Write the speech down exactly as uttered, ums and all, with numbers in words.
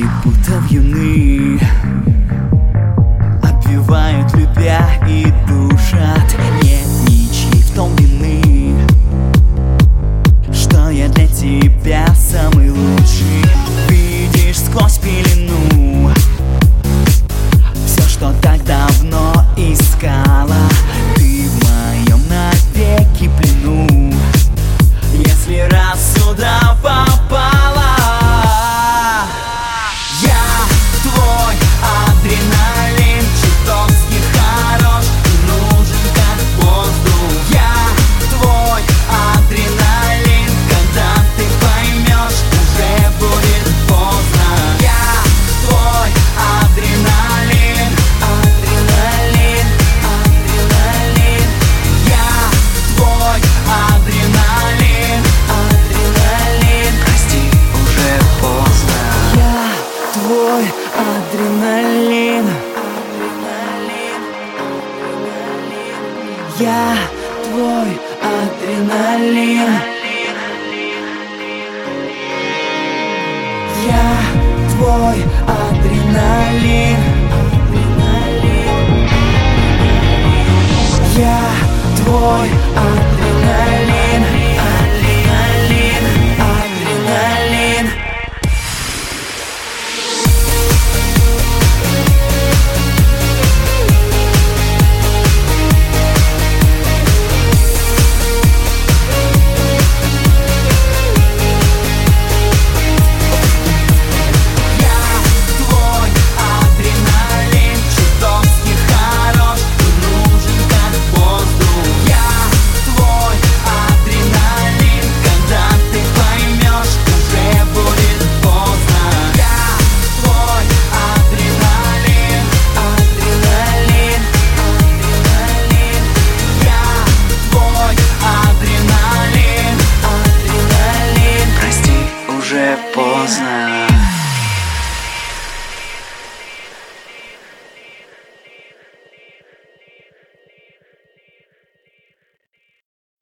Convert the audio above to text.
путов юны обвивают, любя и душат. Нет ничьей в том вины, что я для тебя самый лучший. Видишь сквозь пелену все, что так давно искала. Ты в моем навеки плену, если раз сюда попала. Я твой адреналин, чертовски хорош и нужен как воздух. Я твой адреналин, когда ты поймешь, уже будет поздно. Я твой адреналин, адреналин, адреналин. Я твой адреналин, адреналин. Прости, уже поздно. Я твой адреналин, адреналин, адреналин. Я твой адреналин.